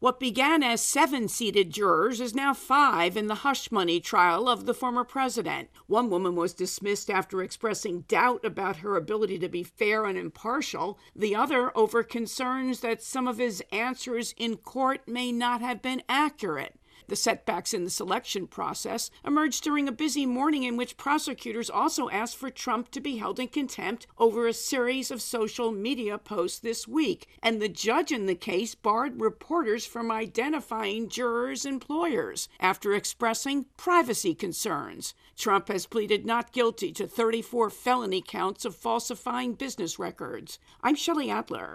What began as 7 seated jurors is now 5 in the hush money trial of the former president. One woman was dismissed after expressing doubt about her ability to be fair and impartial, the other over concerns that some of his answers in court may not have been accurate. The setbacks in the selection process emerged during a busy morning in which prosecutors also asked for Trump to be held in contempt over a series of social media posts this week, and the judge in the case barred reporters from identifying jurors' employers after expressing privacy concerns. Trump has pleaded not guilty to 34 felony counts of falsifying business records. I'm Shelley Adler.